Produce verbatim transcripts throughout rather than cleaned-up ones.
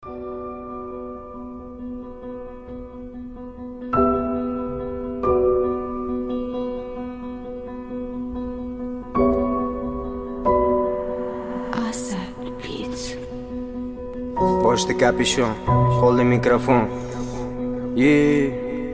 Boshda kapishon, qo'lda mikrofon. Ye.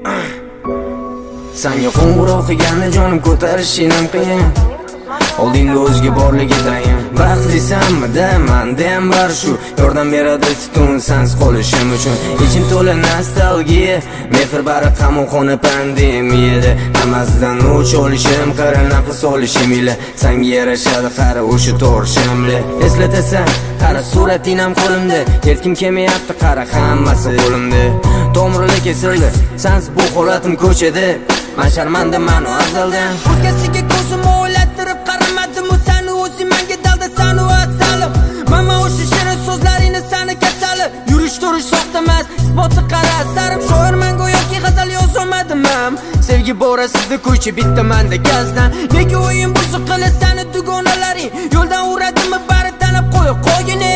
Senga qo'ng'iroq qilganda jonim ko'tarishing ham qiyin. Oldingda o'zga borligi tayin. Baxtlisanmi manda ham bar shu. Yordam beradi tutun sensiz qolishim uchun. Ichim to'la nostalgiya, mehr bari qamoqxona pandemiyada. Hammasidan o'ch olishim, qara nafas olishim ila senga yarashadi qara o'sha torshimli. Eslatasan, qara surating ham qo'limda. Erkim kelmayapti, qara hammasi qo'limda. Tomirlar kesildi, sensiz bu holatim ko'chada. Men sharmanda men azaldan. O'zgasiga ko'zim o'ylattirib qaramadim, u seni o'zing menga dalda seni asalim. Mama o'sha shirin so'zlaringni seni kasali. Yurish turish soxta emas, isboti qara sarim. Shoirman go'yoki g'azal yozolmadim ham. Sevgi borasida ko'chi bitta menda gazdan. Nega o'yin buzuq qilib seni dugonalaring? Yo'ldan uradimmi bari tanib qo'yib qo'ygini.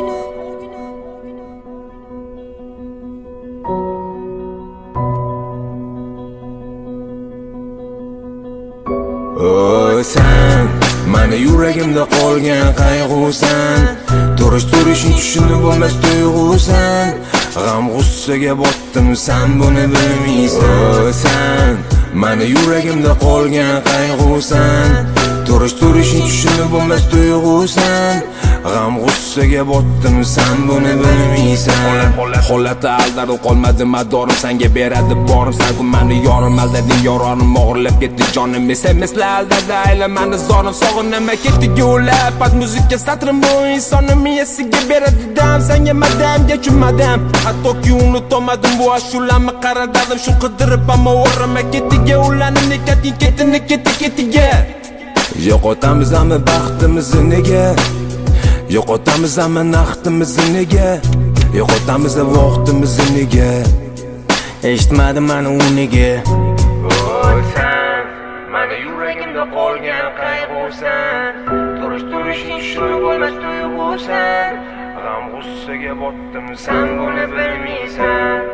O sen, meni yuragimda qolgan qayg'usan. Turish turishing tushunib bo'lmas tuyg'usan. G'am g'ussaga botdim, sen buni bilmaysan. O sen, meni yuragimda qolgan qayg'usan. Turish turishing tushunib bo'lmas tuyg'usan. G'am g'ussaga botdim, sen buni bilmaysan. Holati aldarib qolmadi madorim, senga beradi borim. Sen ku meni yorim aldading, yorim og'irlab ketdi jonim. Esemeslar aldada aylamani zorim, sog'inma ketdi yo'lab. Past muzika satrim bu insonni miyasiga beradi dam. Senga madamga tushmadim, hattoki unutolmadim bu ashulamni qaradadim. Shu qidirib ammo o'rama ketiga ularni nekating ketini keti ketiga. Yo'qotamiz hamma baxtimizni nega? Yo'qotamiz hamma naqdimizni nega? Yo'qotamiz vaqtimizni nega? Eshitmadim meni uniga. O sen, meni yuragimda qolgan qayg'usan. Turish turishing tushunib bo'lmas tuyg'usan. G'am g'ussaga botdim, sen buni bilmaysan.